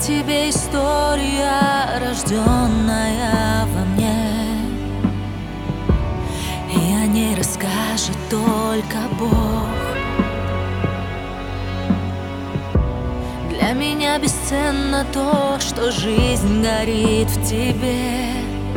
тебе история, рожденная во мне, и о ней расскажет только Бог. Для меня бесценно то, что жизнь горит в тебе,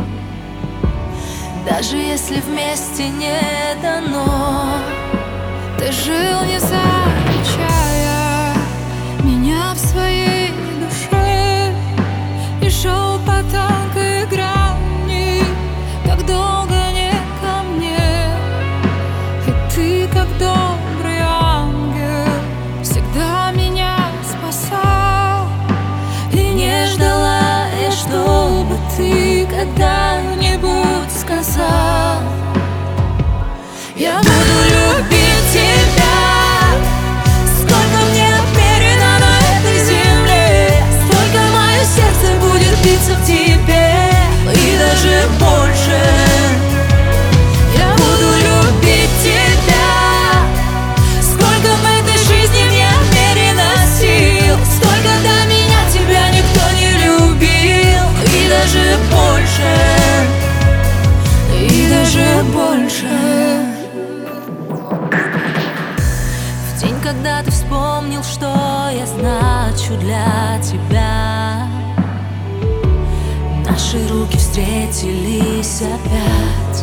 даже если вместе не дано. Ты жил, не замечая меня в своей душе, и шел по тонкой грани, так долго не ко мне. И ты, как добрый ангел, всегда меня спасал. И не ждала я, чтобы ты когда-нибудь сказал: я буду любить тебя, сколько мне отмерено на этой земле, столько мое сердце будет биться в тебе, и даже больше. Я буду любить тебя, сколько в этой жизни мне отмерено сил, столько до меня тебя никто не любил, и даже больше, и даже больше. В день, когда ты вспомнил, что я значу для тебя, наши руки встретились опять,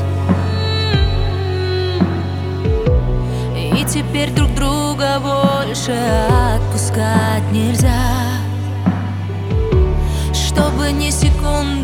и теперь друг друга больше отпускать нельзя, чтобы ни секунды